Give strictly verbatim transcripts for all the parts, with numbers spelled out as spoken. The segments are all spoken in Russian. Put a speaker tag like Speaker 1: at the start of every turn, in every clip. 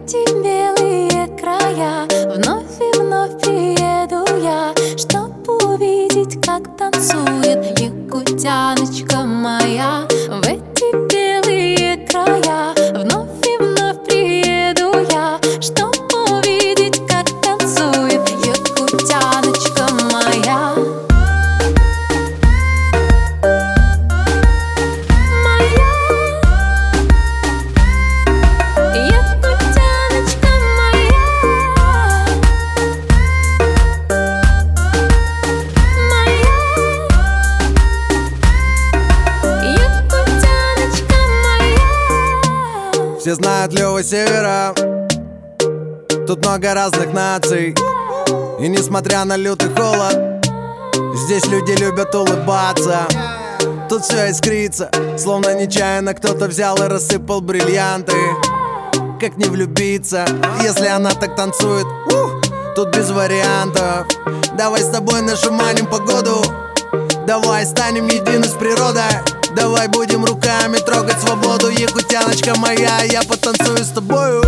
Speaker 1: эти белые края вновь и вновь приеду я, чтоб увидеть, как танцует якутяночка моя. В эти белые края вновь и вновь приеду я, чтоб увидеть, как танцует якутяночка моя.
Speaker 2: Все знают Лёва Севера, тут много разных наций. И несмотря на лютый холод, здесь люди любят улыбаться. Тут все искрится, словно нечаянно кто-то взял и рассыпал бриллианты. Как не влюбиться, если она так танцует? Ух, тут без вариантов. Давай с тобой нашуманим погоду, давай станем едины с природой. Давай будем руками трогать свободу, якутяночка моя, я потанцую с тобою.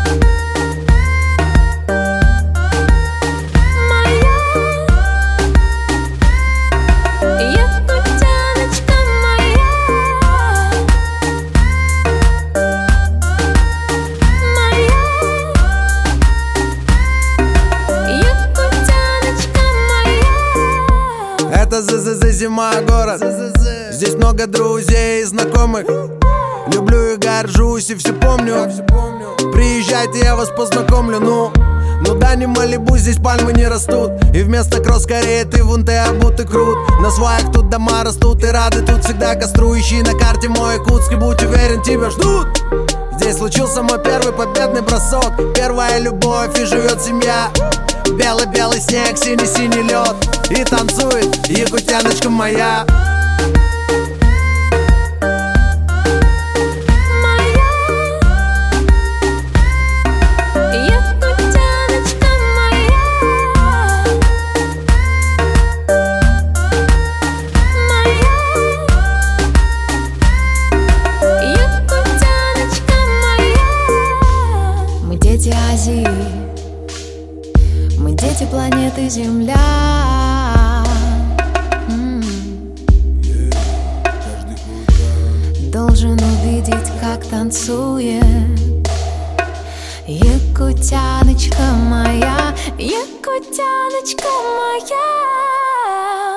Speaker 2: Это ЗЗЗ, зима, город. Здесь много друзей и знакомых. Люблю и горжусь, и все помню. Приезжайте, я вас познакомлю. Ну, ну да, не Малибу, здесь пальмы не растут. И вместо кросс скорее ты вон ты обутый крут. На сваях тут дома растут, и рады тут всегда костру. Ищи на карте мой Якутск, и будь уверен, тебя ждут. Здесь случился мой первый победный бросок. Первая любовь, и живет семья. Белый-белый снег, синий-синий лед. И танцует якутяночка моя.
Speaker 1: Дети Азии, мы дети планеты Земля. М-м. Должен увидеть, как танцует якутяночка моя, якутяночка моя.